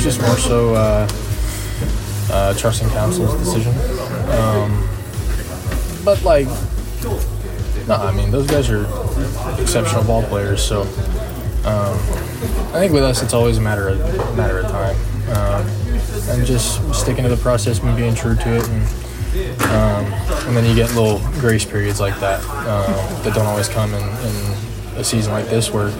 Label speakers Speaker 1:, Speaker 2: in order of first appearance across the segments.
Speaker 1: just more so trusting Counsell's decision. But no, I mean, those guys are exceptional ball players. So I think with us, it's always a matter of time, and just sticking to the process and being true to it. And then you get little grace periods like that that don't always come in a season like this, where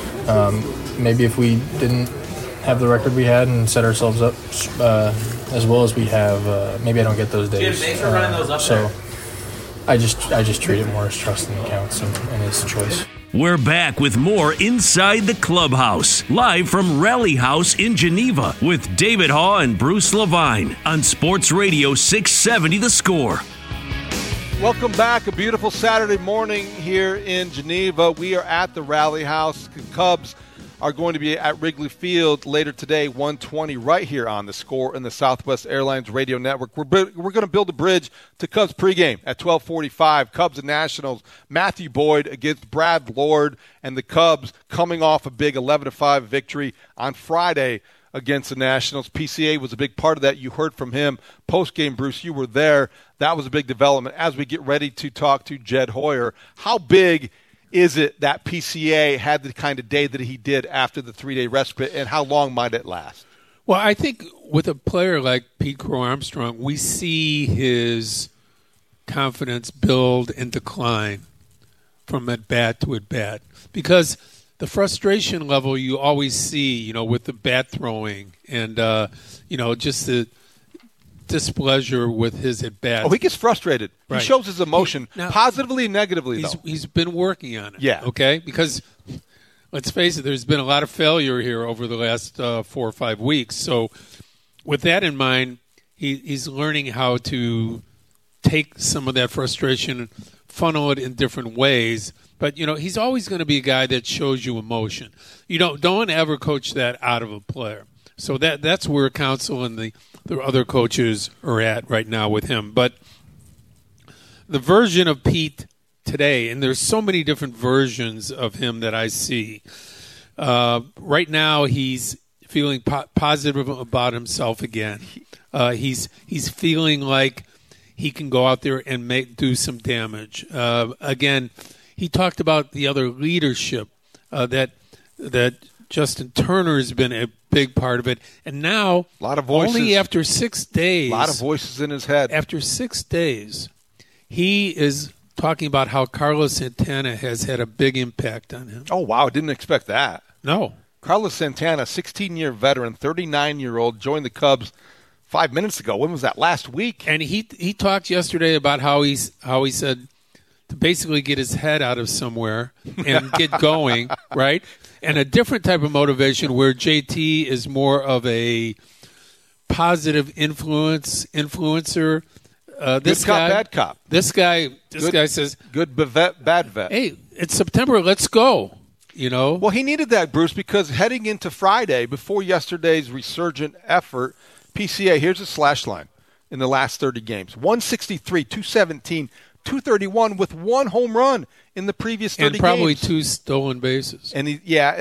Speaker 1: maybe if we didn't have the record we had and set ourselves up as well as we have, maybe I don't get those days. So I just treat it more as trust in Counts and his choice.
Speaker 2: We're back with more Inside the Clubhouse, live from Rally House in Geneva with David Haugh and Bruce Levine on Sports Radio 670 The Score.
Speaker 3: Welcome back. A beautiful Saturday morning here in Geneva. We are at the Rally House. The Cubs are going to be at Wrigley Field later today, 1:20, right here on The Score in the Southwest Airlines Radio Network. We're going to build a bridge to Cubs pregame at 12:45. Cubs and Nationals, Matthew Boyd against Brad Lord, and the Cubs coming off a big 11-5 victory on Friday against the Nationals. PCA was a big part of that. You heard from him post-game, Bruce. You were there. That was a big development. As we get ready to talk to Jed Hoyer, how big is it that PCA had the kind of day that he did after the 3-day respite, and how long might it last?
Speaker 4: Well, I think with a player like Pete Crow Armstrong, we see his confidence build and decline from at-bat to at-bat, because the frustration level you always see, with the bat throwing and, just the displeasure with his at-bats.
Speaker 3: Oh, he gets frustrated.
Speaker 4: Right.
Speaker 3: He shows his emotion positively and negatively, though.
Speaker 4: He's been working on it.
Speaker 3: Yeah.
Speaker 4: Okay? Because, let's face it, there's been a lot of failure here over the last 4 or 5 weeks. So with that in mind, he's learning how to take some of that frustration and funnel it in different ways. But, he's always going to be a guy that shows you emotion. You don't ever coach that out of a player. So that's where Counsell and the other coaches are at right now with him. But the version of Pete today, and there's so many different versions of him that I see. Right now, he's feeling positive about himself again. He's feeling like he can go out there and do some damage. Again, he talked about the other leadership that Justin Turner has been a big part of it. And now,
Speaker 3: a lot of voices,
Speaker 4: only after 6 days.
Speaker 3: A lot of voices in his head.
Speaker 4: After 6 days, he is talking about how Carlos Santana has had a big impact on him.
Speaker 3: Oh, wow. I didn't expect that.
Speaker 4: No.
Speaker 3: Carlos Santana, 16-year veteran, 39-year-old, joined the Cubs 5 minutes ago. When was that? Last week?
Speaker 4: And he talked yesterday about how he said to basically get his head out of somewhere and get going, right? And a different type of motivation where JT is more of a positive influencer.
Speaker 3: This guy, bad cop.
Speaker 4: This guy says,
Speaker 3: good vet, bad vet.
Speaker 4: Hey, it's September. Let's go.
Speaker 3: Well, he needed that, Bruce, because heading into Friday, before yesterday's resurgent effort, PCA, here's a slash line in the last 30 games. 163, 217, 231 with one home run in the previous 30 games.
Speaker 4: And probably 2 stolen bases.
Speaker 3: And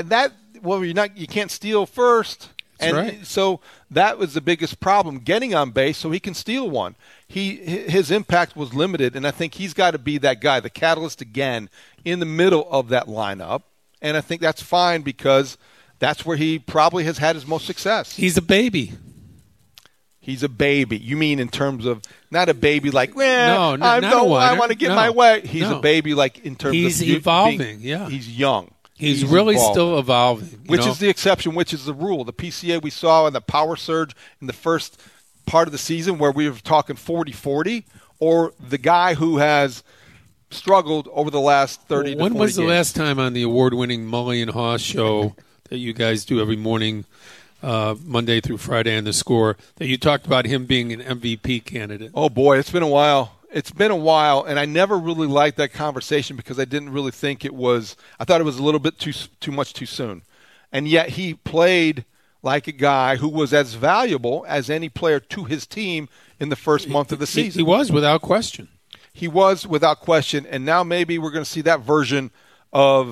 Speaker 3: you can't steal first.
Speaker 4: That's right.
Speaker 3: So that was the biggest problem, getting on base so he can steal one. His impact was limited, and I think he's got to be that guy, the catalyst again, in the middle of that lineup. And I think that's fine because that's where he probably has had his most success.
Speaker 4: He's a baby.
Speaker 3: He's a baby. You mean in terms of not a baby like,
Speaker 4: I
Speaker 3: want to get my way. He's a baby like in terms of
Speaker 4: he's evolving.
Speaker 3: He's young.
Speaker 4: He's really evolving. Still evolving.
Speaker 3: Which is the exception, which is the rule. The PCA we saw in the power surge in the first part of the season where we were talking 40-40, or the guy who has struggled over the last 30 to 40
Speaker 4: When was the
Speaker 3: games.
Speaker 4: last time on the award-winning Mully and Haw show that you guys do every morning, Monday through Friday on The Score, that you talked about him being an MVP candidate?
Speaker 3: Oh, boy, it's been a while. It's been a while, and I never really liked that conversation because I didn't really think it was – I thought it was a little bit too much too soon. And yet he played like a guy who was as valuable as any player to his team in the first month of the season.
Speaker 4: He was, without question.
Speaker 3: He was, without question, and now maybe we're going to see that version of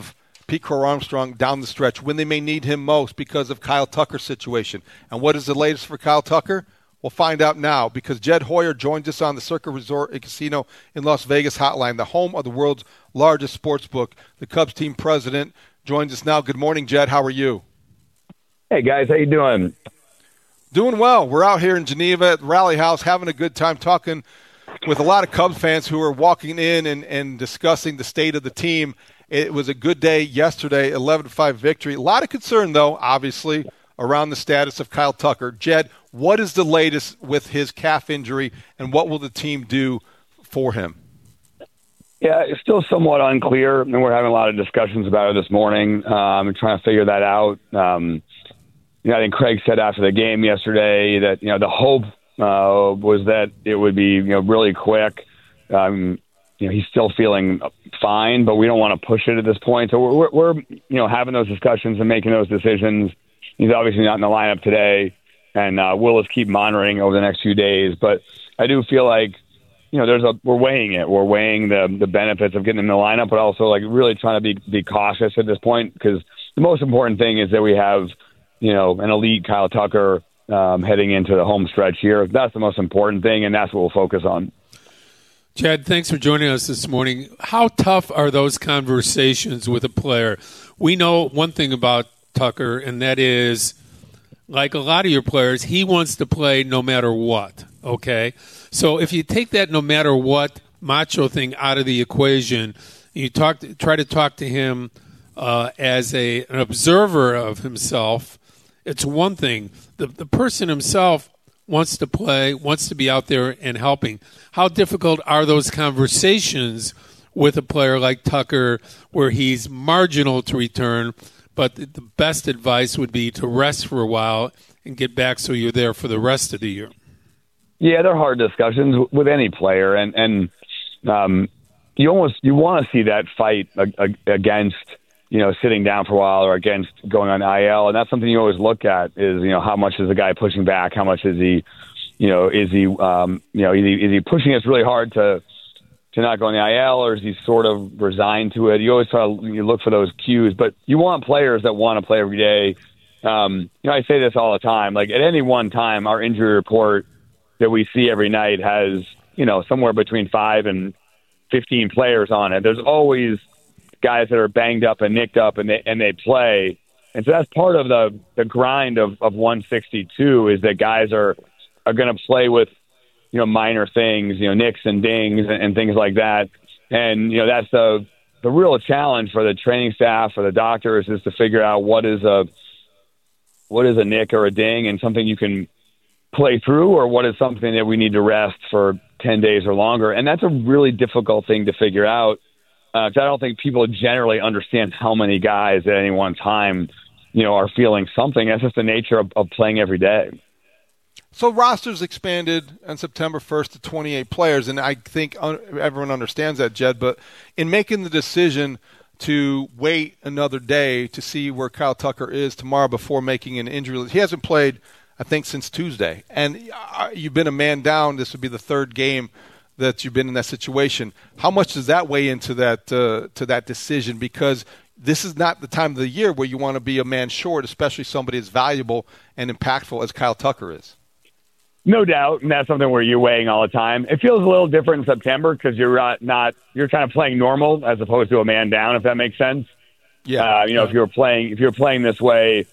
Speaker 3: Pete Crow Armstrong down the stretch when they may need him most because of Kyle Tucker's situation. And what is the latest for Kyle Tucker? We'll find out now because Jed Hoyer joins us on the Circa Resort and Casino in Las Vegas hotline, the home of the world's largest sports book. The Cubs team president joins us now. Good morning, Jed. How are you?
Speaker 5: Hey, guys. How you doing?
Speaker 3: Doing well. We're out here in Geneva at the Rally House having a good time talking with a lot of Cubs fans who are walking in and discussing the state of the team. It was a good day yesterday, 11-5 victory. A lot of concern, though, obviously, around the status of Kyle Tucker. Jed, what is the latest with his calf injury, and what will the team do for him?
Speaker 5: Yeah, it's still somewhat unclear, and we're having a lot of discussions about it this morning. I'm trying to figure that out. I think Craig said after the game yesterday that the hope was that it would be really quick. He's still feeling fine, but we don't want to push it at this point. So we're having those discussions and making those decisions. He's obviously not in the lineup today, and we'll just keep monitoring over the next few days. But I do feel like we're weighing it. We're weighing the benefits of getting in the lineup, but also really trying to be cautious at this point because the most important thing is that we have an elite Kyle Tucker heading into the home stretch here. That's the most important thing, and that's what we'll focus on.
Speaker 4: Chad, thanks for joining us this morning. How tough are those conversations with a player? We know one thing about Tucker, and that is, like a lot of your players, he wants to play no matter what, okay? So if you take that no matter what macho thing out of the equation, you try to talk to him as an observer of himself, it's one thing. The person himself wants to play, wants to be out there and helping. How difficult are those conversations with a player like Tucker where he's marginal to return, but the best advice would be to rest for a while and get back so you're there for the rest of the year?
Speaker 5: Yeah, they're hard discussions with any player, and you want to see that fight against sitting down for a while or against going on IL, and that's something you always look at is how much is the guy pushing back, how much is he is he pushing us really hard to not go on the IL, or is he sort of resigned to it? You always you look for those cues, but you want players that want to play every day. I say this all the time. Like at any one time, our injury report that we see every night has somewhere between 5 and 15 players on it. There's always guys that are banged up and nicked up, and they play, and so that's part of the grind of 162 is that guys are going to play with minor things, nicks and dings and things like that. And, that's the real challenge for the training staff, for the doctors, is to figure out what is a nick or a ding and something you can play through, or what is something that we need to rest for 10 days or longer. And that's a really difficult thing to figure out. I don't think people generally understand how many guys at any one time, are feeling something. That's just the nature of playing every day.
Speaker 3: So rosters expanded on September 1st to 28 players, and I think everyone understands that, Jed. But in making the decision to wait another day to see where Kyle Tucker is tomorrow before making an injury list, he hasn't played, I think, since Tuesday. And you've been a man down. This would be the third game that you've been in that situation. How much does that weigh into that decision? Because this is not the time of the year where you want to be a man short, especially somebody as valuable and impactful as Kyle Tucker is.
Speaker 5: No doubt, and that's something where you're weighing all the time. It feels a little different in September because you're you're kind of playing normal as opposed to a man down, if that makes sense.
Speaker 3: Yeah.
Speaker 5: If you're playing this way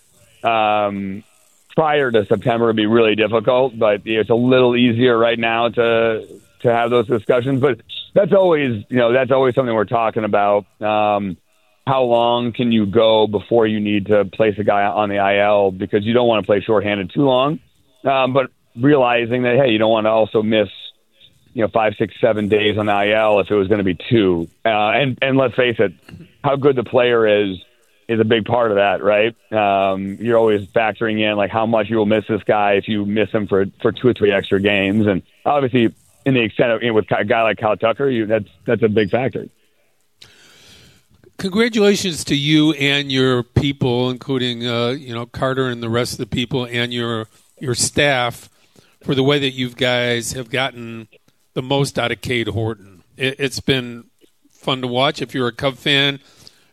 Speaker 5: prior to September, it'd be really difficult. But it's a little easier right now to have those discussions. But that's always something we're talking about. How long can you go before you need to place a guy on the IL, because you don't want to play shorthanded too long. But realizing that, hey, you don't want to also miss, 5, 6, 7 days on the IL if it was going to be 2. And let's face it, how good the player is a big part of that, right? You're always factoring in like how much you will miss this guy if you miss him for 2 or 3 extra games. And obviously, in the extent of with a guy like Kyle Tucker, that's a big factor.
Speaker 4: Congratulations to you and your people, including Carter and the rest of the people and your staff, for the way that you guys have gotten the most out of Cade Horton. It's been fun to watch. If you're a Cub fan,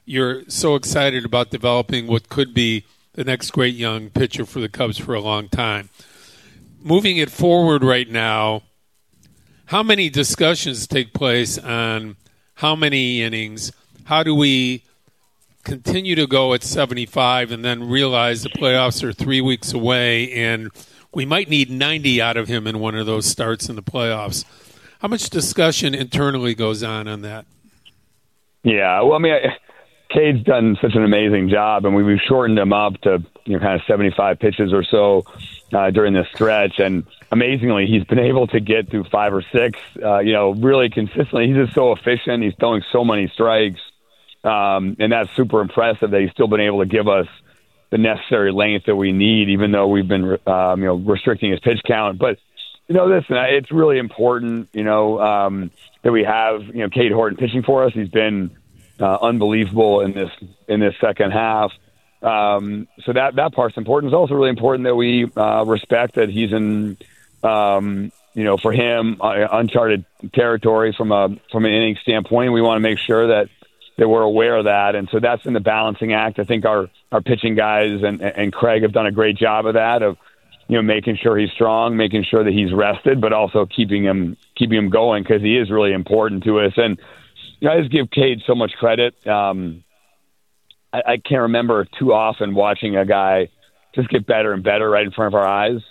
Speaker 4: you're so excited about developing what could be the next great young pitcher for the Cubs for a long time. Moving it forward right now, how many discussions take place on how many innings? How do we continue to go at 75 and then realize the playoffs are 3 weeks away and we might need 90 out of him in one of those starts in the playoffs? How much discussion internally goes on that?
Speaker 5: Yeah, well, I mean, Cade's done such an amazing job, and we've shortened him up to kind of 75 pitches or so during this stretch. And amazingly, he's been able to get through 5 or 6, really consistently. He's just so efficient. He's throwing so many strikes, and that's super impressive that he's still been we give us the necessary length that we need, even though we've been restricting his pitch count. But listen, it's really important, that we have Cade Horton pitching for us. He's been unbelievable in this second half. So that part's important. It's also really important that we respect that he's in, for him, uncharted territory from an inning standpoint. We want to make sure that we're aware of that. And so that's in the balancing act. I think our pitching guys and Craig have done a great job of that, of making sure he's strong, making sure that he's rested, but also keeping him going, because he is really important to us. And I just give Cade so much credit. I can't remember too often watching a guy just get better and better right in front of our eyes.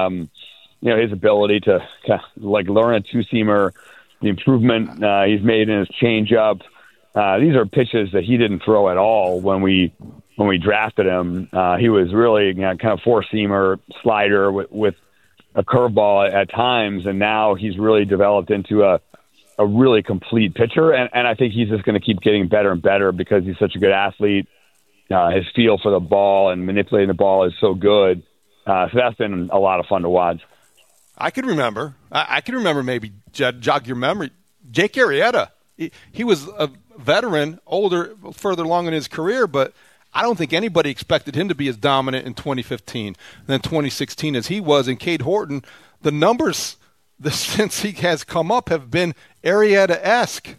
Speaker 5: His ability to learn a two-seamer, the improvement he's made in his changeup. These are pitches that he didn't throw at all when we drafted him. He was really kind of four-seamer slider with a curveball at times, and now he's really developed into a really complete pitcher. And I think he's just going to keep getting better and better because he's such a good athlete. His feel for the ball and manipulating the ball is so good. So that's been a lot of fun to watch.
Speaker 3: I can remember maybe, jog your memory, Jake Arrieta. He was a veteran, older, further along in his career, but I don't think anybody expected him to be as dominant in 2015 than 2016 as he was. And Cade Horton, the numbers since he has come up have been Arrieta-esque.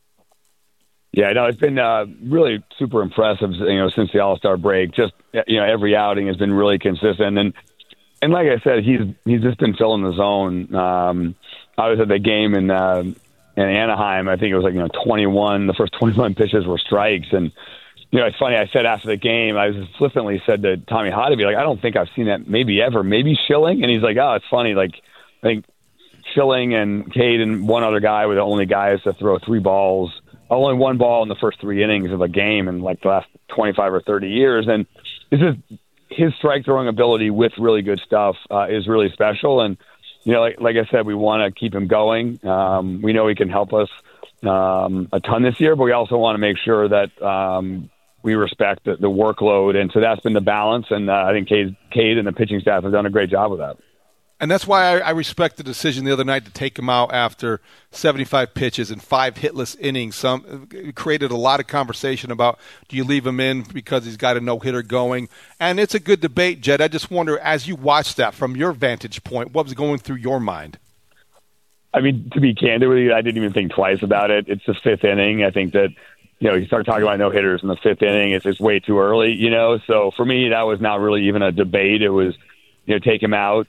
Speaker 5: Yeah, no, it's been really super impressive, since the All-Star break. Just, every outing has been really consistent. And like I said, he's just been filling the zone. I was at the game in Anaheim. I think it was 21. The first 21 pitches were strikes. And, it's funny. I said after the game, I just flippantly said to Tommy Hotovy, I don't think I've seen that maybe ever. Maybe Schilling. And he's like, oh, it's funny. I think Schilling and Cade and one other guy were the only guys to throw only one ball in the first 3 innings of a game in the last 25 or 30 years. And this is his strike throwing ability with really good stuff is really special. And, like I said, we want to keep him going. We know he can help us a ton this year, but we also want to make sure that we respect the workload. And so that's been the balance. And I think Cade and the pitching staff have done a great job of that.
Speaker 3: And that's why I respect the decision the other night to take him out after 75 pitches and 5 hitless innings. It created a lot of conversation about, do you leave him in because he's got a no-hitter going? And it's a good debate, Jed. I just wonder, as you watched that from your vantage point, what was going through your mind?
Speaker 5: I mean, to be candid with you, I didn't even think twice about it. It's the 5th inning. I think that, you start talking about no-hitters in the 5th inning. It's just way too early, So for me, that was not really even a debate. It was, take him out.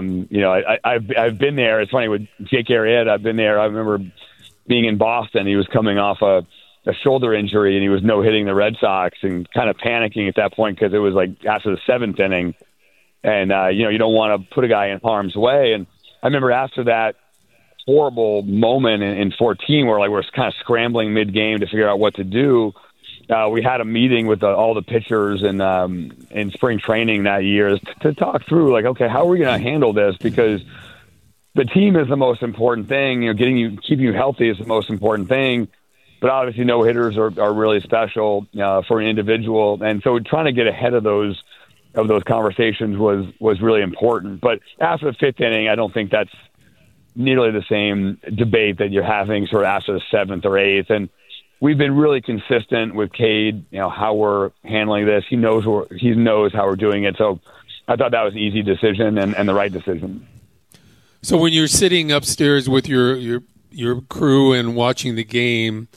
Speaker 5: I've been there. It's funny with Jake Arrieta. I've been there. I remember being in Boston. He was coming off a shoulder injury, and he was no-hitting the Red Sox and kind of panicking at that point because it was after the 7th inning. And, you don't want to put a guy in harm's way. And I remember after that horrible moment in 14 where we're kind of scrambling mid-game to figure out what to do, we had a meeting with all the pitchers in spring training that year to talk through, okay, how are we going to handle this? Because the team is the most important thing. Keeping you healthy is the most important thing. But obviously, no hitters are really special for an individual, and so trying to get ahead of those conversations was really important. But after the 5th inning, I don't think that's nearly the same debate that you're having sort of after the 7th or 8th. And we've been really consistent with Cade, how we're handling this. He knows how we're doing it. So I thought that was an easy decision and the right decision.
Speaker 4: So when you're sitting upstairs with your crew and watching the game,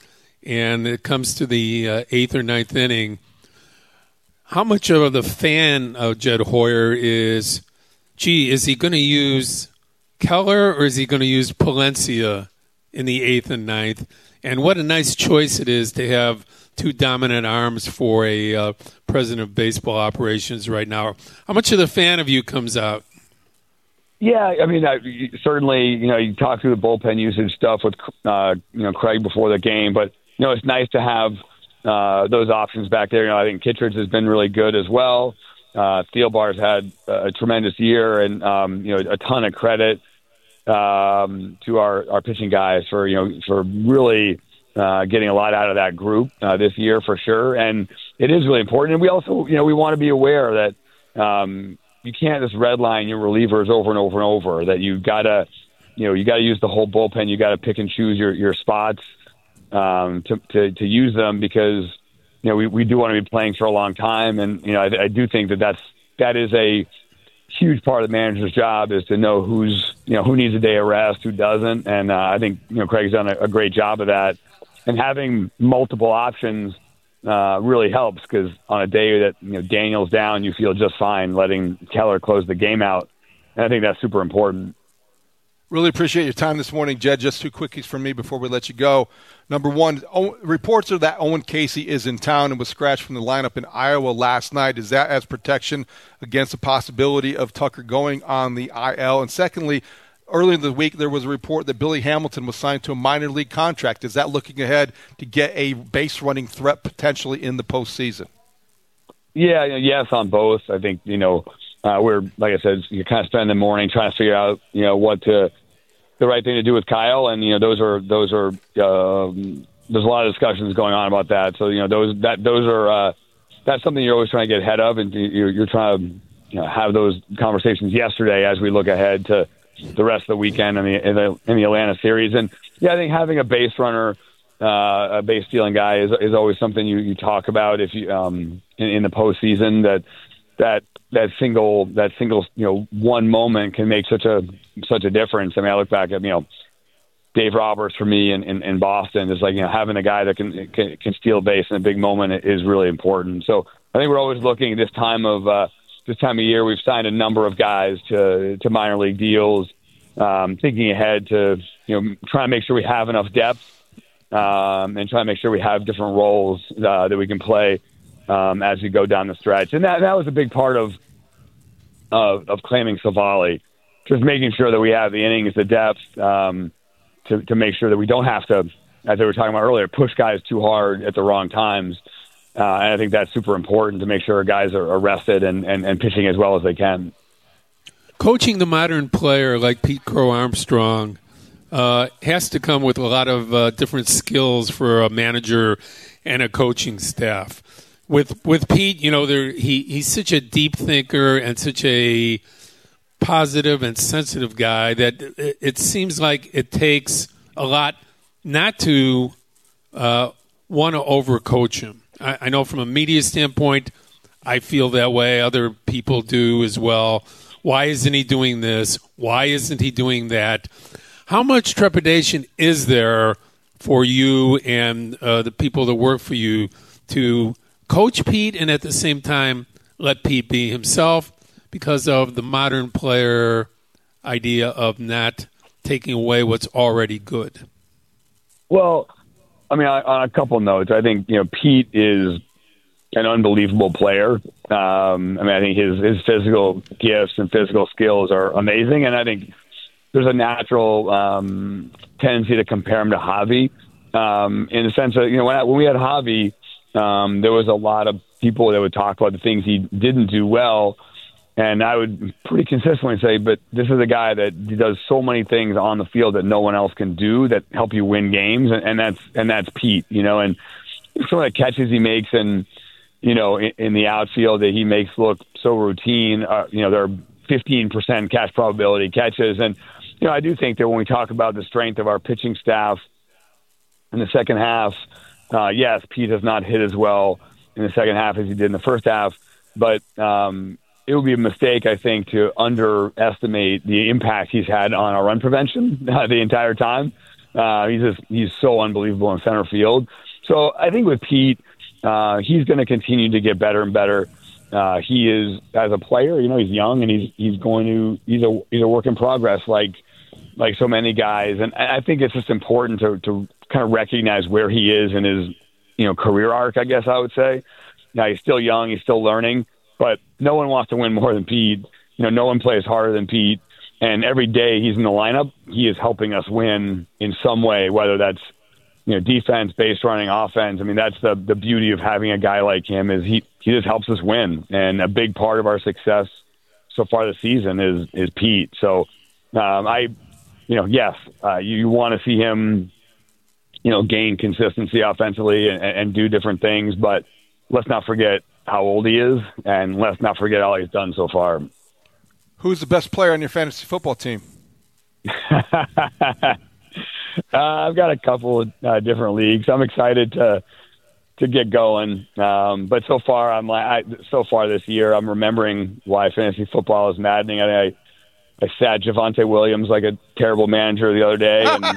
Speaker 4: and it comes to the eighth or ninth inning, how much of the fan of Jed Hoyer is he going to use Keller or is he going to use Palencia in the eighth and ninth? And what a nice choice it is to have two dominant arms for a president of baseball operations right now. How much of the fan of you comes out?
Speaker 5: Yeah, I mean, certainly, you talk through the bullpen usage stuff with, Craig before the game, but, it's nice to have those options back there. I think Kittredge has been really good as well. Thielbar's had a tremendous year, and, a ton of credit to our pitching guys for really getting a lot out of that group this year for sure. And it is really important. And we also, we want to be aware that you can't just redline your relievers over and over and over, that you gotta use the whole bullpen. You got to pick and choose your spots to use them, because, we do want to be playing for a long time. And, I do think that is a huge part of the manager's job, is to know who needs a day of rest, who doesn't. And I think, Craig's done a great job of that. And having multiple options really helps, because on a day that Daniel's down, you feel just fine letting Keller close the game out. And I think that's super important.
Speaker 3: Really appreciate your time this morning, Jed. Just two quickies from me before we let you go. Number one, reports are that Owen Casey is in town and was scratched from the lineup in Iowa last night. Is that as protection against the possibility of Tucker going on the IL? And secondly, earlier in the week, there was a report that Billy Hamilton was signed to a minor league contract. Is that looking ahead to get a base-running threat potentially in the postseason?
Speaker 5: Yeah, yes on both. I think, we're, like I said, you kind of spend the morning trying to figure out, what the right thing to do with Kyle. And, there's a lot of discussions going on about that. So, that's something you're always trying to get ahead of. And you're trying to, have those conversations yesterday as we look ahead to the rest of the weekend in the Atlanta series. And yeah, I think having a base runner, a base stealing guy is always something you talk about if you in the postseason, that single one moment can make such a difference. I mean, I look back at Dave Roberts for me in Boston. It's like having a guy that can steal base in a big moment is really important. So I think we're always looking at this time of year. We've signed a number of guys to minor league deals, thinking ahead to try to make sure we have enough depth, and try to make sure we have different roles that we can play as we go down the stretch. And that was a big part of claiming Savali, just making sure that we have the innings, the depth, to make sure that we don't have to, as they were talking about earlier, push guys too hard at the wrong times. And I think that's super important to make sure our guys are rested and pitching as well as they can.
Speaker 4: Coaching the modern player like Pete Crow Armstrong has to come with a lot of different skills for a manager and a coaching staff. With Pete, he's such a deep thinker and such a positive and sensitive guy that it seems like it takes a lot not to want to overcoach him. I know from a media standpoint, I feel that way. Other people do as well. Why isn't he doing this? Why isn't he doing that? How much trepidation is there for you and the people that work for you to coach Pete and at the same time let Pete be himself, because of the modern player idea of not taking away what's already good?
Speaker 5: Well, I mean, on a couple notes, I think, Pete is an unbelievable player. I think his physical gifts and physical skills are amazing. And I think there's a natural tendency to compare him to Javi, in the sense that, when we had Javi, there was a lot of people that would talk about the things he didn't do well. And I would pretty consistently say, but this is a guy that does so many things on the field that no one else can do that help you win games. And that's Pete, and some of the catches he makes in the outfield that he makes look so routine, they're 15% catch probability catches. And, I do think that when we talk about the strength of our pitching staff in the second half, yes, Pete has not hit as well in the second half as he did in the first half, but it would be a mistake, I think, to underestimate the impact he's had on our run prevention the entire time. He's so unbelievable in center field. So I think with Pete, he's going to continue to get better and better. He is, as a player, he's young and he's a work in progress, like so many guys. And I think it's just important to kind of recognize where he is in his, career arc, I guess I would say. Now, he's still young, he's still learning, but no one wants to win more than Pete. No one plays harder than Pete. And every day he's in the lineup, he is helping us win in some way, whether that's defense, base running, offense. I mean, that's the beauty of having a guy like him is he just helps us win. And a big part of our success so far this season is Pete. So yes, you want to see him, gain consistency offensively and do different things, but let's not forget how old he is, and let's not forget all he's done so far.
Speaker 3: Who's the best player on your fantasy football team?
Speaker 5: I've got a couple of different leagues. I'm excited to get going, but so far so far this year, I'm remembering why fantasy football is maddening. I sat Javonte Williams like a terrible manager the other day, and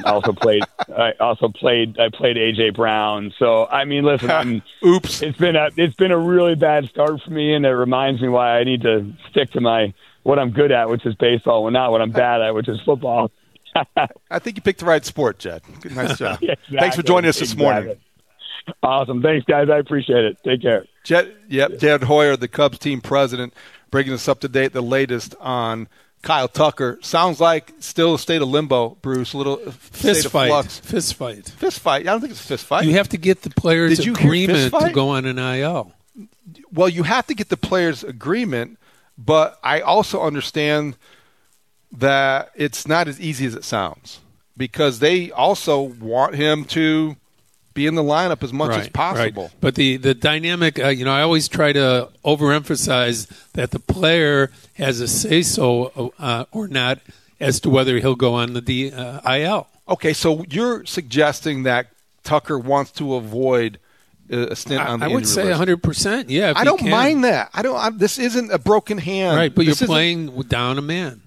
Speaker 5: I played AJ Brown. So I mean, listen,
Speaker 3: oops,
Speaker 5: it's been a really bad start for me, and it reminds me why I need to stick to what I'm good at, which is baseball, and not what I'm bad at, which is football.
Speaker 3: I think you picked the right sport, Jed. Good, nice job.
Speaker 5: Exactly.
Speaker 3: Thanks for joining us this morning.
Speaker 5: Awesome. Thanks, guys. I appreciate it. Take care.
Speaker 3: Jed Hoyer, the Cubs team president, bringing us up to date, the latest on Kyle Tucker. Sounds like still a state of limbo, Bruce. A little
Speaker 4: fist fight.
Speaker 3: Flux.
Speaker 4: Fist fight.
Speaker 3: Fist fight. I don't think it's a fist fight.
Speaker 4: You have to get the players' agreement to go on an IL.
Speaker 3: Well, you have to get the players' agreement, but I also understand that it's not as easy as it sounds because they also want him to be in the lineup as much as possible.
Speaker 4: Right. But the dynamic, I always try to overemphasize that the player has a say-so or not as to whether he'll go on the IL.
Speaker 3: Okay, so you're suggesting that Tucker wants to avoid a stint on the injury list.
Speaker 4: I would say 100%. Yeah,
Speaker 3: I don't mind that. This isn't a broken hand,
Speaker 4: right? But you're playing down a man.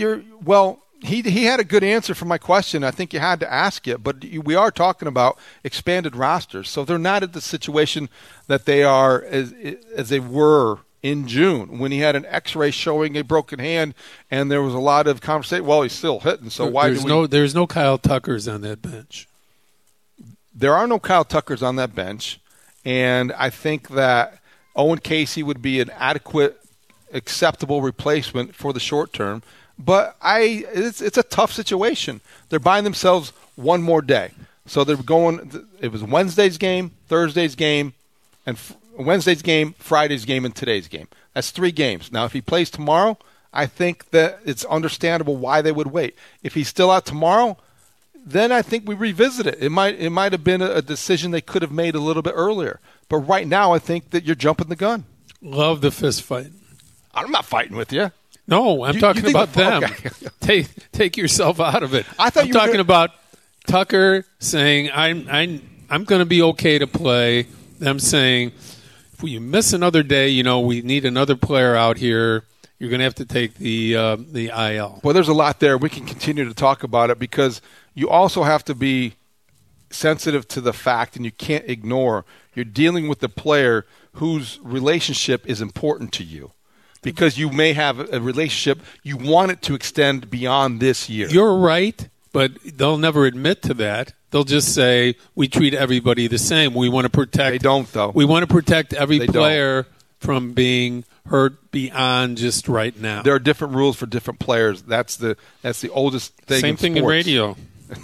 Speaker 3: He had a good answer for my question. I think you had to ask it, but we are talking about expanded rosters, so they're not at the situation that they are as they were in June when he had an X-ray showing a broken hand, and there was a lot of conversation. Well, he's still hitting, so
Speaker 4: there's no Kyle Tuckers on that bench.
Speaker 3: There are no Kyle Tuckers on that bench, and I think that Owen Casey would be an adequate, acceptable replacement for the short term. But it's a tough situation. They're buying themselves one more day. So they're going – it was Wednesday's game, Thursday's game, and Wednesday's game, Friday's game, and today's game. That's 3 games. Now, if he plays tomorrow, I think that it's understandable why they would wait. If he's still out tomorrow, then I think we revisit it. It might have been a decision they could have made a little bit earlier. But right now, I think that you're jumping the gun.
Speaker 4: Love the fist fight.
Speaker 3: I'm not fighting with you.
Speaker 4: No, I'm talking about them. Okay. Take yourself out of it. I'm talking about Tucker saying I'm going to be okay to play. Them saying if you miss another day, we need another player out here. You're going to have to take the IL.
Speaker 3: Well, there's a lot there. We can continue to talk about it because you also have to be sensitive to the fact, and you can't ignore you're dealing with the player whose relationship is important to you. Because you may have a relationship, you want it to extend beyond this year.
Speaker 4: You're right, but they'll never admit to that. They'll just say, we treat everybody the same. We want to protect.
Speaker 3: They don't, though.
Speaker 4: We want to protect every player from being hurt beyond just right now.
Speaker 3: There are different rules for different players. That's the oldest thing
Speaker 4: Same
Speaker 3: in
Speaker 4: thing
Speaker 3: sports.
Speaker 4: in radio.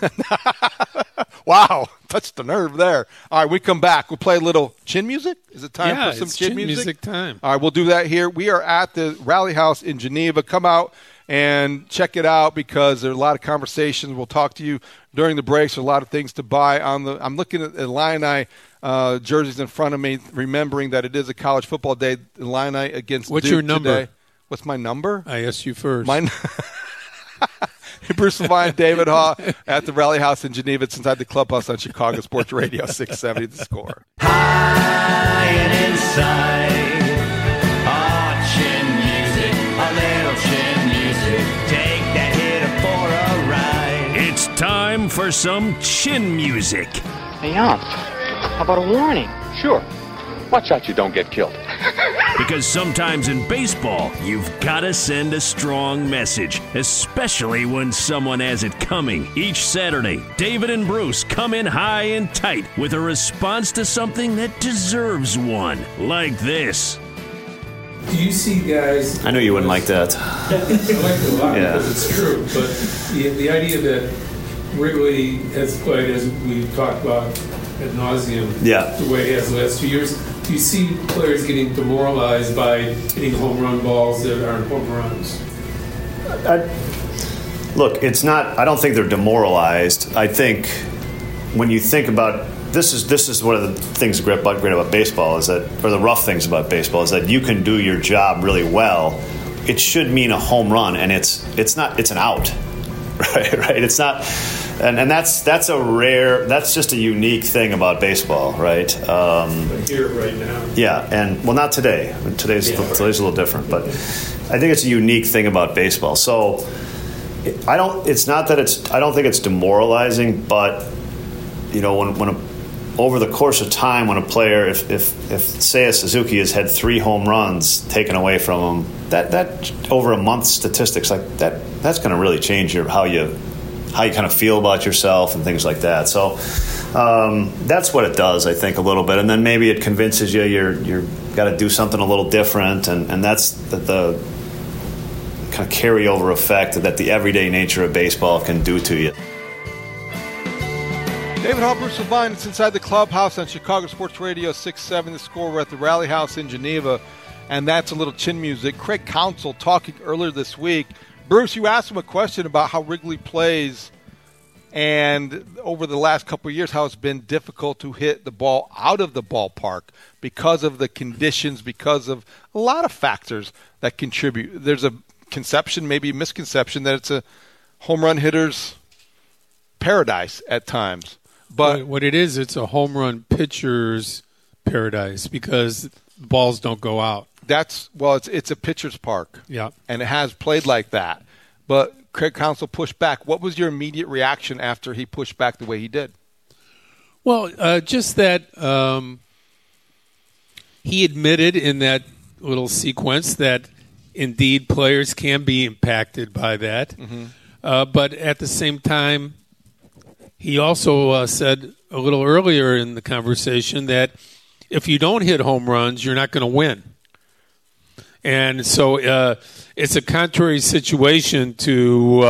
Speaker 3: Wow, touched the nerve there. All right, we come back. We'll play a little chin music. Is it time for some
Speaker 4: it's
Speaker 3: chin music?
Speaker 4: Time.
Speaker 3: All right, we'll do that here. We are at the Rally House in Geneva. Come out and check it out because there are a lot of conversations. We'll talk to you during the breaks. There's a lot of things to buy. I'm looking at Illini jerseys in front of me, remembering that it is a college football day. Illini against
Speaker 4: What's
Speaker 3: Duke
Speaker 4: your number?
Speaker 3: Today. What's my number?
Speaker 4: I asked you first.
Speaker 3: Bruce Levine, David Haw at the Rally House in Geneva. It's inside the clubhouse on Chicago Sports Radio 670 The Score.
Speaker 6: High and inside, chin music, a little chin music. Take that hitter for a ride.
Speaker 2: It's time for some chin music.
Speaker 7: Hey, Aunt, How about a warning?
Speaker 8: Sure. Watch out you don't get killed.
Speaker 2: Because sometimes in baseball, you've got to send a strong message, especially when someone has it coming. Each Saturday, David and Bruce come in high and tight with a response to something that deserves one, like this.
Speaker 4: Do you see guys?
Speaker 9: I knew you wouldn't like that.
Speaker 4: I like it a lot because it's true. But the idea that Wrigley has played, as we've talked about ad nauseum, the way it has the last 2 years, do you see players getting demoralized by hitting home run balls that aren't home runs?
Speaker 9: Look, it's not. I don't think they're demoralized. I think when you think about this is one of the things great about baseball is that, or the rough things about baseball is that you can do your job really well. It should mean a home run, and it's not. It's an out, right. It's not. And that's just a unique thing about baseball, right?
Speaker 4: Here right now.
Speaker 9: Yeah, and well, not today. Today's a little different, but I think it's a unique thing about baseball. So I don't think it's demoralizing, but when over the course of time, when a player, if Seiya Suzuki has had 3 home runs taken away from him, that over a month statistics like that's going to really change how you kind of feel about yourself and things like that. So that's what it does, I think, a little bit. And then maybe it convinces you're got to do something a little different, and that's the kind of carryover effect that the everyday nature of baseball can do to you.
Speaker 3: David Hall, Bruce Levine, it's Inside the Clubhouse on Chicago Sports Radio 670 The Score. We're at the Rally House in Geneva, and that's a little chin music. Craig Counsell talking earlier this week. Bruce, you asked him a question about how Wrigley plays, and over the last couple of years, how it's been difficult to hit the ball out of the ballpark because of the conditions, because of a lot of factors that contribute. There's a conception, maybe a misconception, that it's a home run hitter's paradise at times. But
Speaker 4: what it is, it's a home run pitcher's paradise because balls don't go out.
Speaker 3: It's a pitcher's park.
Speaker 4: Yeah. And
Speaker 3: it has played like that. But Craig Counsell pushed back. What was your immediate reaction after he pushed back the way he did?
Speaker 4: Well, just that he admitted in that little sequence that indeed players can be impacted by that. Mm-hmm. But at the same time, he also said a little earlier in the conversation that if you don't hit home runs, you're not going to win. And so it's a contrary situation to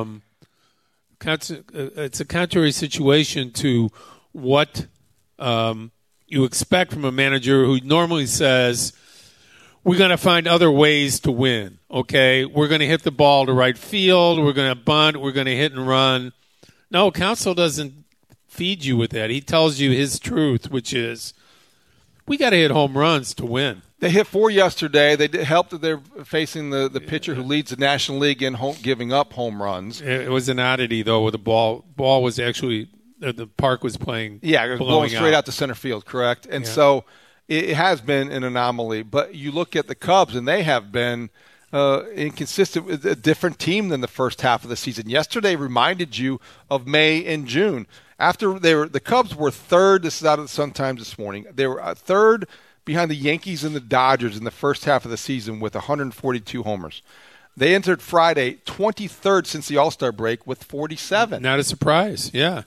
Speaker 4: what you expect from a manager who normally says, we're going to find other ways to win. Okay, we're going to hit the ball to right field. We're going to bunt. We're going to hit and run. No, Counsell doesn't feed you with that. He tells you his truth, which is we got to hit home runs to win.
Speaker 3: They hit 4 yesterday. They helped that they're facing the pitcher who leads the National League in giving up home runs.
Speaker 4: It was an oddity, though, where the ball was actually the park was playing.
Speaker 3: Yeah, it was blowing straight out to center field, correct? And so it has been an anomaly. But you look at the Cubs, and they have been inconsistent with a different team than the first half of the season. Yesterday reminded you of May and June. After the Cubs were third, this is out of the Sun-Times this morning, they were third behind the Yankees and the Dodgers in the first half of the season with 142 homers. They entered Friday 23rd since the All-Star break with 47.
Speaker 4: Not a surprise, yeah.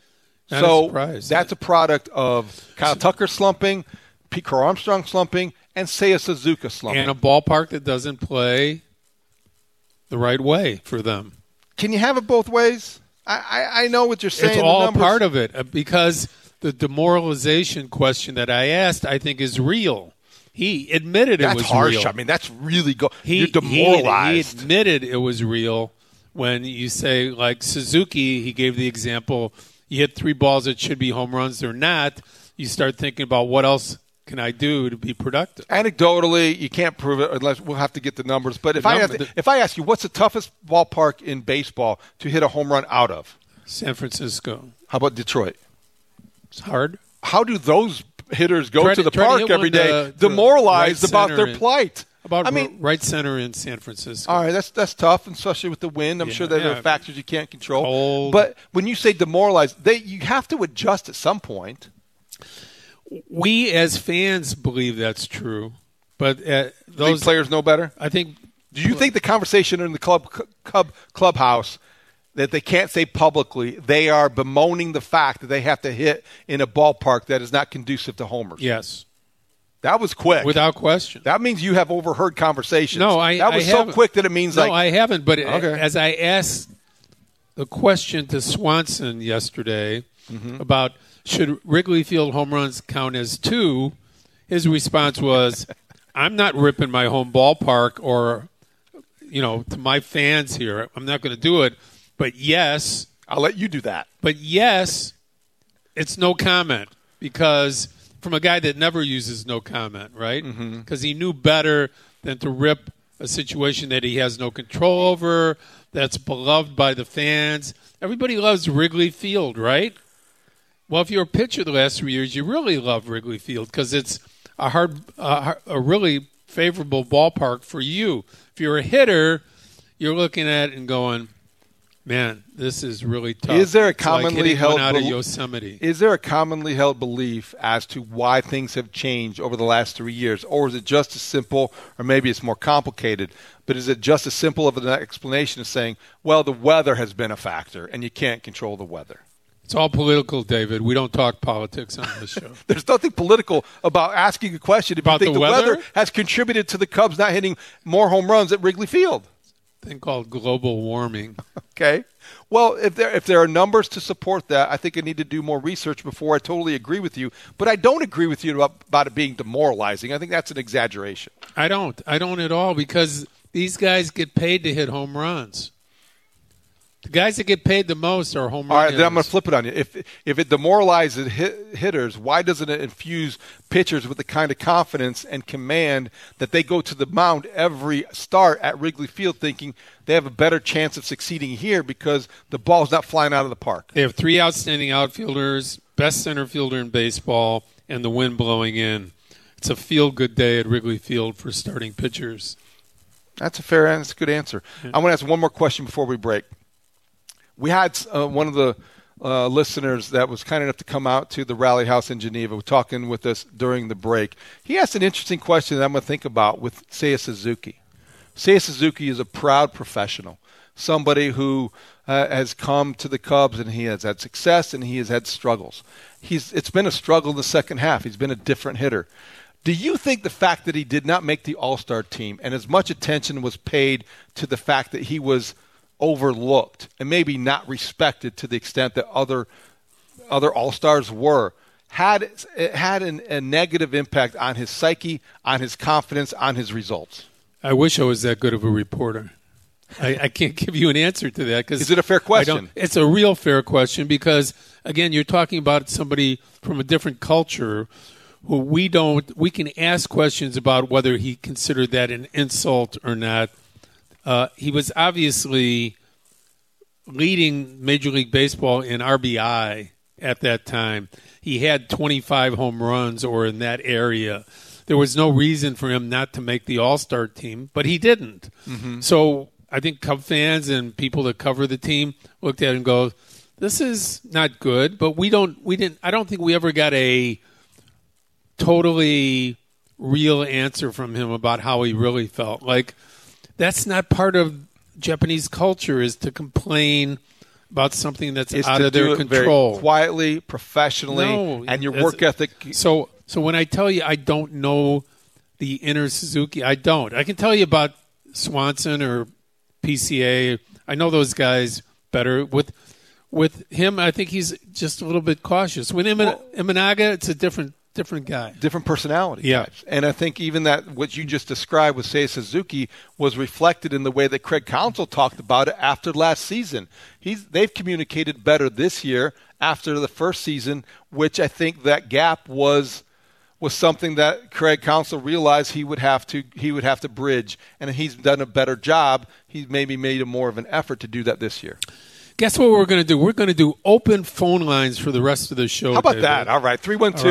Speaker 3: That's a product of Kyle Tucker slumping, Pete Crow Armstrong slumping, and Seiya Suzuki slumping.
Speaker 4: And a ballpark that doesn't play the right way for them.
Speaker 3: Can you have it both ways? I know what you're saying.
Speaker 4: It's all part of it because the demoralization question that I asked, I think, is real. He admitted it was
Speaker 3: harsh.
Speaker 4: real.
Speaker 3: I mean, that's really you're demoralized.
Speaker 4: He admitted it was real when you say, like Suzuki, he gave the example, you hit 3 balls that should be home runs, they're not. You start thinking about what else can I do to be productive?
Speaker 3: Anecdotally, you can't prove it unless we'll have to get the numbers. But if I ask you, what's the toughest ballpark in baseball to hit a home run out of?
Speaker 4: San Francisco.
Speaker 3: How about Detroit?
Speaker 4: It's hard.
Speaker 3: How do those hitters go to the park every day demoralized about their plight?
Speaker 4: Right center in San Francisco.
Speaker 3: All right, that's tough, especially with the wind. I'm sure there are factors you can't control.
Speaker 4: Cold.
Speaker 3: But when you say demoralized, you have to adjust at some point.
Speaker 4: We as fans believe that's true, but
Speaker 3: Those
Speaker 4: those
Speaker 3: players know better.
Speaker 4: I think.
Speaker 3: Do you think the conversation in the clubhouse that they can't say publicly, they are bemoaning the fact that they have to hit in a ballpark that is not conducive to homers?
Speaker 4: Yes.
Speaker 3: That was quick.
Speaker 4: Without question.
Speaker 3: That means you have overheard conversations.
Speaker 4: No,
Speaker 3: that was
Speaker 4: I
Speaker 3: so
Speaker 4: haven't.
Speaker 3: quick that it means
Speaker 4: No, I haven't. But
Speaker 3: Okay.
Speaker 4: as I asked the question to Swanson yesterday
Speaker 3: Mm-hmm.
Speaker 4: about should Wrigley Field home runs count as 2, his response was, I'm not ripping my home ballpark or, to my fans here. I'm not going to do it. But yes,
Speaker 3: I'll let you do that.
Speaker 4: But yes, it's no comment because from a guy that never uses no comment, right? Because he knew better than to rip a situation that he has no control over, that's beloved by the fans. Everybody loves Wrigley Field, right? Well, if you're a pitcher the last 3 years, you really love Wrigley Field because it's a really favorable ballpark for you. If you're a hitter, you're looking at it and going, man, this is really tough.
Speaker 3: Is there a
Speaker 4: It's like
Speaker 3: commonly
Speaker 4: hitting
Speaker 3: held
Speaker 4: one out of
Speaker 3: bel-
Speaker 4: Yosemite?
Speaker 3: Is there a commonly held belief as to why things have changed over the last 3 years, or is it just as simple, or maybe it's more complicated? But is it just as simple of an explanation as saying, well, the weather has been a factor, and you can't control the weather?
Speaker 4: It's all political, David. We don't talk politics on this show.
Speaker 3: There's nothing political about asking a question if
Speaker 4: About
Speaker 3: you think
Speaker 4: the
Speaker 3: the
Speaker 4: weather?
Speaker 3: weather has contributed to the Cubs not hitting more home runs at Wrigley Field.
Speaker 4: Thing called global warming.
Speaker 3: Okay. Well, if there are numbers to support that, I think I need to do more research before I totally agree with you. But I don't agree with you about it being demoralizing. I think that's an exaggeration.
Speaker 4: I don't at all because these guys get paid to hit home runs. The guys that get paid the most are home run
Speaker 3: All right, then I'm going
Speaker 4: hitters.
Speaker 3: to flip it on you. If it demoralizes hitters, why doesn't it infuse pitchers with the kind of confidence and command that they go to the mound every start at Wrigley Field thinking they have a better chance of succeeding here because the ball's not flying out of the park?
Speaker 4: They have 3 outstanding outfielders, best center fielder in baseball, and the wind blowing in. It's a feel-good day at Wrigley Field for starting pitchers.
Speaker 3: That's a good answer. I want to ask one more question before we break. We had one of the listeners that was kind enough to come out to the Rally House in Geneva talking with us during the break. He asked an interesting question that I'm going to think about with Seiya Suzuki. Seiya Suzuki is a proud professional, somebody who has come to the Cubs and he has had success and he has had struggles. It's been a struggle in the second half. He's been a different hitter. Do you think the fact that he did not make the All-Star team and as much attention was paid to the fact that he was overlooked and maybe not respected to the extent that other All-Stars were, had a negative impact on his psyche, on his confidence, on his results?
Speaker 4: I wish I was that good of a reporter. I can't give you an answer to that.
Speaker 3: Is it a fair question?
Speaker 4: It's a real fair question because, again, you're talking about somebody from a different culture who we can ask questions about whether he considered that an insult or not. He was obviously leading Major League Baseball in RBI at that time. He had 25 home runs or in that area. There was no reason for him not to make the All-Star team, but he didn't. Mm-hmm. So I think Cub fans and people that cover the team looked at it and go, this is not good, but I don't think we ever got a totally real answer from him about how he really felt. Like, that's not part of Japanese culture, is to complain about something that's out of their control.
Speaker 3: Very quietly, professionally, and your work ethic.
Speaker 4: So when I tell you I don't know the inner Suzuki, I don't. I can tell you about Swanson or PCA. I know those guys better. With him, I think he's just a little bit cautious. With Imanaga, it's a different guy. Different
Speaker 3: personality
Speaker 4: yeah.
Speaker 3: types. And I think even that what you just described with Seiya Suzuki was reflected in the way that Craig Counsell talked about it after last season. They've communicated better this year after the first season, which I think that gap was something that Craig Counsell realized he would have to bridge, and he's done a better job. He's maybe made more of an effort to do that this year.
Speaker 4: Guess what we're going to do? We're going to do open phone lines for the rest of the show.
Speaker 3: How about
Speaker 4: David?
Speaker 3: that? All right.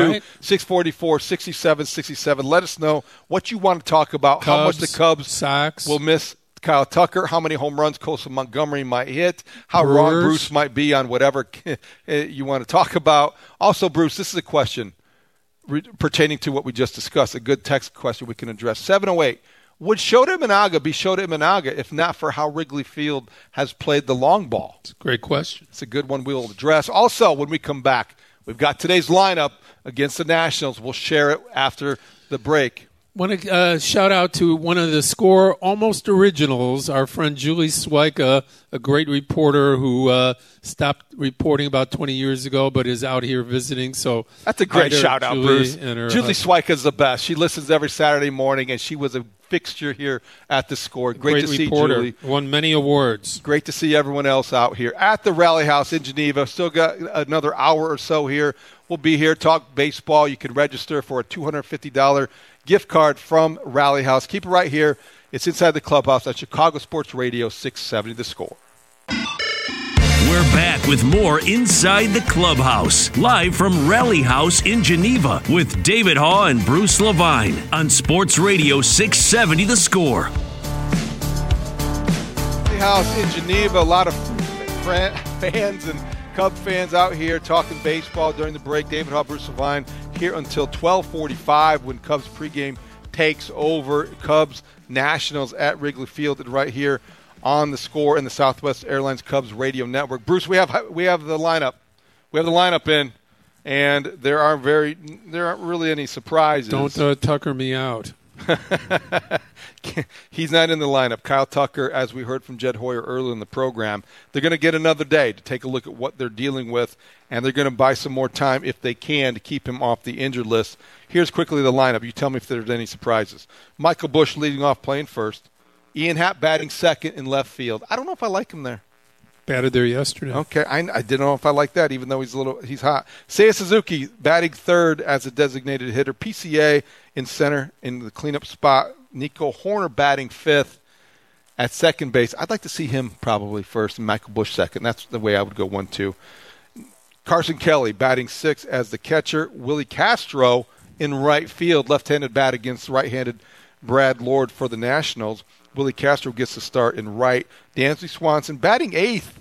Speaker 3: 312-644-6767. Let us know what you want to talk about,
Speaker 4: Cubs,
Speaker 3: how much the Cubs
Speaker 4: Sox
Speaker 3: will miss Kyle Tucker, how many home runs Colson Montgomery might hit, how wrong Bruce might be on whatever you want to talk about. Also, Bruce, this is a question. pertaining to what we just discussed. A good text question we can address. 708. Would Shota Imanaga be Shota Imanaga if not for how Wrigley Field has played the long ball?
Speaker 4: It's a great question.
Speaker 3: It's a good one we'll address. Also, when we come back, we've got today's lineup against the Nationals. We'll share it after the break.
Speaker 4: Want to shout out to one of the Score Almost Originals, our friend Julie Swyka, a great reporter who stopped reporting about 20 years ago but is out here visiting. So
Speaker 3: that's a great shout-out, Bruce. Julie Swyka is the best. She listens every Saturday morning, and she was a fixture here at the Score. Great to see
Speaker 4: reporter.
Speaker 3: Julie.
Speaker 4: Won many awards.
Speaker 3: Great to see everyone else out here at the Rally House in Geneva. Still got another hour or so here. We'll be here, talk baseball. You can register for a $250 gift card from Rally House. Keep it right here. It's inside the clubhouse at Chicago Sports Radio 670 The Score.
Speaker 2: We're back with more Inside the Clubhouse, live from Rally House in Geneva with David Haugh and Bruce Levine on Sports Radio 670 The Score.
Speaker 3: Rally House in Geneva, a lot of fans and Cub fans out here talking baseball during the break. David Haugh, Bruce Levine here until 12:45 when Cubs pregame takes over. Cubs Nationals at Wrigley Field and right here on the Score and the Southwest Airlines Cubs radio network. Bruce, we have the lineup. We have the lineup in, and there aren't really any surprises.
Speaker 4: Don't Tucker me out.
Speaker 3: He's not in the lineup. Kyle Tucker, as we heard from Jed Hoyer earlier in the program, they're going to get another day to take a look at what they're dealing with, and they're going to buy some more time if they can to keep him off the injured list. Here's quickly the lineup. You tell me if there's any surprises. Michael Busch leading off, playing first. Ian Happ batting second in left field. I don't know if I like him there.
Speaker 4: Batted there yesterday.
Speaker 3: Okay, I didn't know if I like that, even though he's hot. Seiya Suzuki batting third as a designated hitter. PCA in center in the cleanup spot. Nico Horner batting fifth at second base. I'd like to see him probably first and Michael Busch second. That's the way I would go 1-2. Carson Kelly batting sixth as the catcher. Willie Castro in right field. Left-handed bat against right-handed Brad Lord for the Nationals. Willie Castro gets the start in right. Dansby Swanson batting eighth,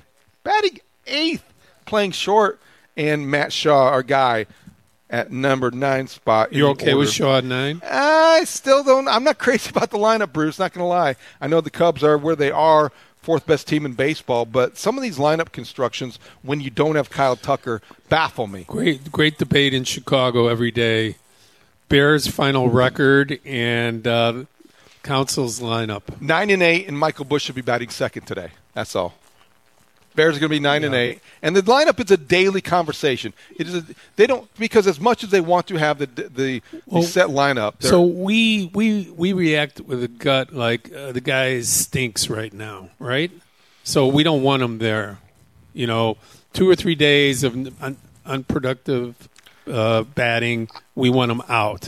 Speaker 3: playing short, and Matt Shaw, our guy, at number 9 spot.
Speaker 4: You're okay with Shaw at 9?
Speaker 3: I still don't. I'm not crazy about the lineup, Bruce. Not going to lie. I know the Cubs are where they are, fourth best team in baseball, but some of these lineup constructions, when you don't have Kyle Tucker, baffle me.
Speaker 4: Great debate in Chicago every day. Bears' final record and Council's lineup.
Speaker 3: 9-8, and Michael Busch should be batting second today. That's all. Bears are going to be 9-8, and the lineup is a daily conversation. It is because as much as they want to have the set lineup.
Speaker 4: So we react with a gut like the guy stinks right now, right? So we don't want him there. 2 or 3 days of unproductive batting, we want him out.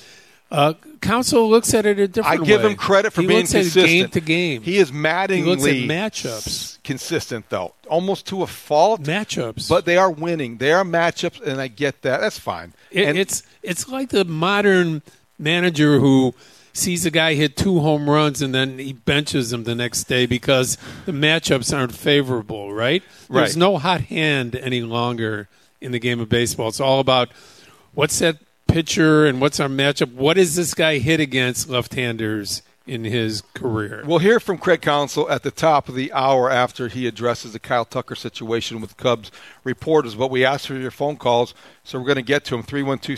Speaker 4: Council looks at it a different way.
Speaker 3: I give him credit for being consistent.
Speaker 4: Game to game.
Speaker 3: He is maddeningly
Speaker 4: he looks at matchups.
Speaker 3: Consistent, though. Almost to a fault.
Speaker 4: Matchups.
Speaker 3: But they are winning. They are matchups, and I get that. That's fine.
Speaker 4: It's like the modern manager who sees a guy hit 2 home runs and then he benches him the next day because the matchups aren't favorable, right? There's no hot hand any longer in the game of baseball. It's all about what's that pitcher and what's our matchup. What does this guy hit against left-handers in his career?
Speaker 3: We'll hear from Craig Counsell at the top of the hour after he addresses the Kyle Tucker situation with Cubs reporters. But we asked for your phone calls, so we're going to get to them.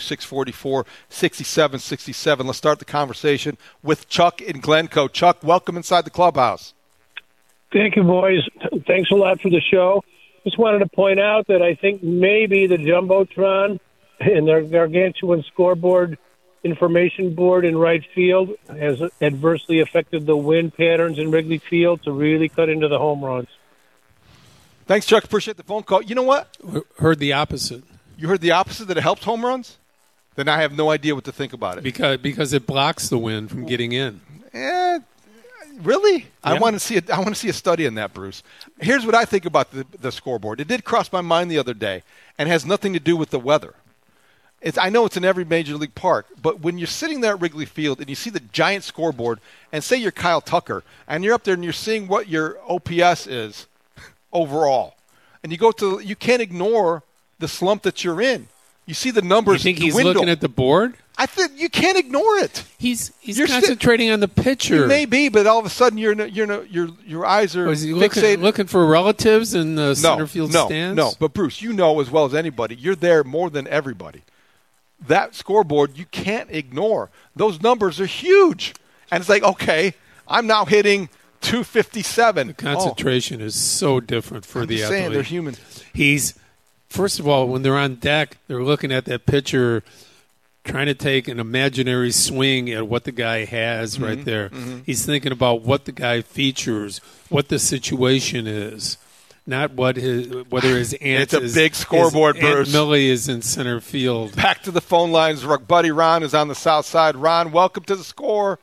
Speaker 3: 312-644-6767. Let's start the conversation with Chuck in Glencoe. Chuck, welcome inside the clubhouse.
Speaker 7: Thank you, boys. Thanks a lot for the show. Just wanted to point out that I think maybe the Jumbotron and their gargantuan scoreboard information board in right field has adversely affected the wind patterns in Wrigley Field to really cut into the home runs.
Speaker 3: Thanks, Chuck. Appreciate the phone call. You know what?
Speaker 4: Heard the opposite.
Speaker 3: You heard the opposite, that it helps home runs? Then I have no idea what to think about it.
Speaker 4: Because it blocks the wind from getting in.
Speaker 3: Really? Yeah. I want to see a study on that, Bruce. Here's what I think about the scoreboard. It did cross my mind the other day and has nothing to do with the weather. I know it's in every major league park, but when you're sitting there at Wrigley Field and you see the giant scoreboard and say you're Kyle Tucker and you're up there and you're seeing what your OPS is overall, and you can't ignore the slump that you're in. You see the numbers.
Speaker 4: You think he's
Speaker 3: dwindle.
Speaker 4: looking at the board?
Speaker 3: I think you can't ignore it.
Speaker 4: He's concentrating on the pitcher.
Speaker 3: You may be, but all of a sudden your eyes are
Speaker 4: Was he
Speaker 3: fixated.
Speaker 4: looking for relatives in the center field stands?
Speaker 3: No, but Bruce, you know as well as anybody, you're there more than everybody. That scoreboard you can't ignore. Those numbers are huge. And it's like, okay, I'm now hitting 257.
Speaker 4: The concentration is so different for the athlete.
Speaker 3: Saying they're human.
Speaker 4: First of all, when they're on deck, they're looking at that pitcher trying to take an imaginary swing at what the guy has right there. Mm-hmm. He's thinking about what the guy features, what the situation is, not whether his aunt
Speaker 3: it's a big scoreboard, Bruce.
Speaker 4: Aunt Millie is in center field.
Speaker 3: Back to the phone lines. Buddy Ron is on the south side. Ron, welcome to the Score.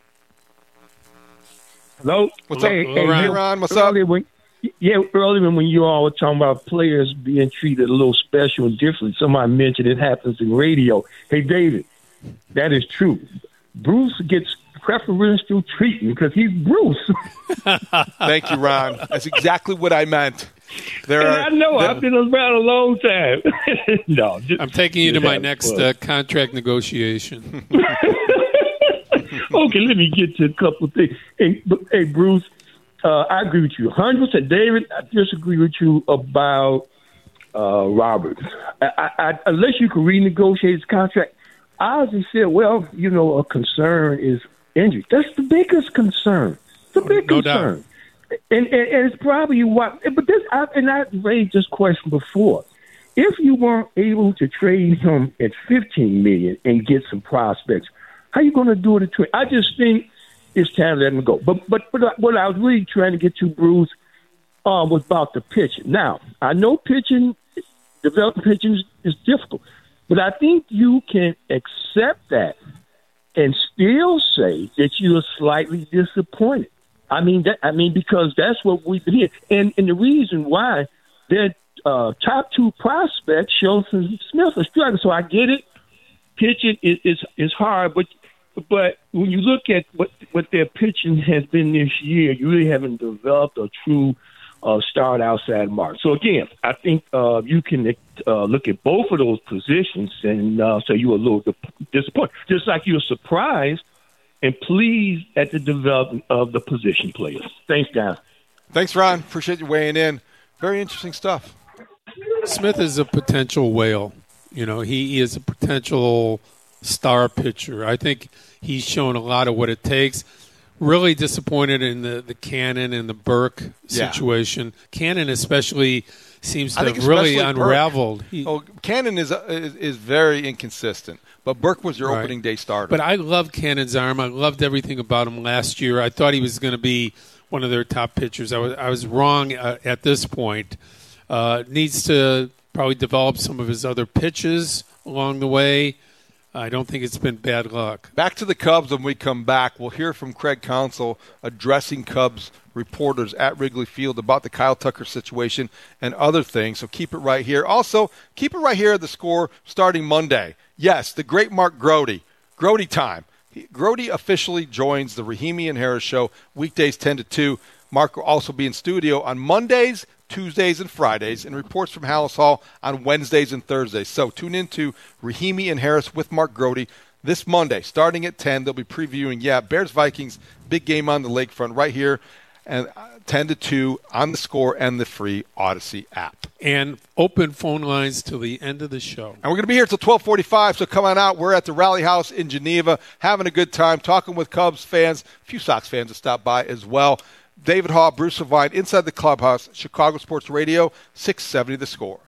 Speaker 10: Hello.
Speaker 3: What's up? Hey, Ron. What's up?
Speaker 10: Earlier when you all were talking about players being treated a little special and different, somebody mentioned it happens in radio. Hey, David, that is true. Bruce gets preferential treatment because he's Bruce.
Speaker 3: Thank you, Ron. That's exactly what I meant.
Speaker 10: I know. I've been around a long time. No,
Speaker 4: I'm taking you to my next contract negotiation.
Speaker 10: Okay, let me get to a couple of things. Hey, Bruce, I agree with you 100%. David, I disagree with you about Robert. Unless you can renegotiate his contract, I honestly said, well, a concern is injury. That's the biggest concern. The big concern. And it's probably what. But I raised this question before. If you weren't able to trade him at $15 million and get some prospects, how are you going to do it at 20? I just think it's time to let him go. But what I was really trying to get to, Bruce, was about the pitching. Now, I know developing pitching is difficult, but I think you can accept that and still say that you are slightly disappointed. Because that's what we've been here. And the reason why their top two prospects, Schultz and Smith, are struggling. So I get it. Pitching is hard, but when you look at what their pitching has been this year, you really haven't developed a true start outside mark. So again, I think you can look at both of those positions and say you were a little disappointed, just like you were surprised and pleased at the development of the position players. Thanks, guys.
Speaker 3: Thanks, Ron. Appreciate you weighing in. Very interesting stuff.
Speaker 4: Smith is a potential whale. He is a potential star pitcher. I think he's shown a lot of what it takes. Really disappointed in the Cannon and the Burke situation. Cannon especially seems to have really unraveled.
Speaker 3: Cannon is very inconsistent, but Burke was your opening day starter.
Speaker 4: But I love Cannon's arm. I loved everything about him last year. I thought he was going to be one of their top pitchers. I was wrong at this point. Needs to probably develop some of his other pitches along the way. I don't think it's been bad luck.
Speaker 3: Back to the Cubs when we come back. We'll hear from Craig Counsell addressing Cubs reporters at Wrigley Field about the Kyle Tucker situation and other things. So keep it right here. Also, keep it right here at the Score starting Monday. Yes, the great Mark Grote. Grote time. Grote officially joins the Rahimi and Harris Show weekdays 10 to 2. Mark will also be in studio on Mondays, Tuesdays, and Fridays, and reports from Hallis Hall on Wednesdays and Thursdays. So tune in to Rahimi and Harris with Mark Grote this Monday, starting at 10. They'll be previewing, Bears-Vikings, big game on the lakefront right here, and 10 to 2 on the Score and the free Odyssey app.
Speaker 4: And open phone lines till the end of the show.
Speaker 3: And we're going to be here till 12:45, so come on out. We're at the Rally House in Geneva, having a good time, talking with Cubs fans, a few Sox fans to stop by as well. David Haugh, Bruce Levine, inside the clubhouse, Chicago Sports Radio, 670 The Score.